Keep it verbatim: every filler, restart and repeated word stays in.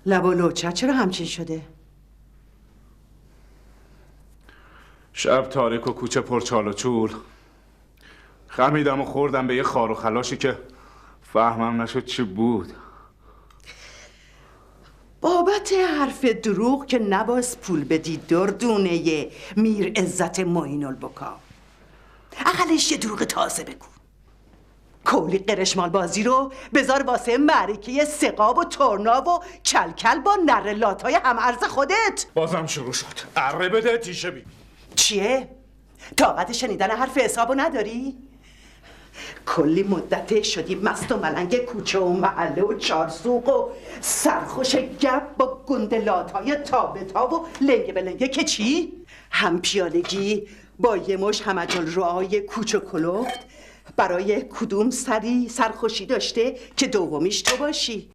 لب و لوچه چرا همچین شده؟ شب تاریک و کوچه پرچال و چول، خمیدم و خوردم به یه خار و خلاشی که فهمم نشد چی بود. بابت حرف دروغ که نباس پول بدی دردونه میر عزت معین البکا. اقلش یه دروغ تازه بگو. کولی قرشمال بازی رو بذار واسه معرکه سقاب و ترنا و کلکل با نره لاتای هم عرض خودت. بازم شروع شد. اره بده تیشه بی. چیه؟ طاقت شنیدن حرف حسابو نداری؟ کلی مدت شدی مست و ملنگ کوچه و محله و چارسوق و سرخوش گپ با گندلاتای تابتا و لنگه به لنگه که چی؟ هم پیالگی با یه مش همجال رعای کوچه کلفت برای کدوم سری سرخوشی داشته که دومیش تو باشی؟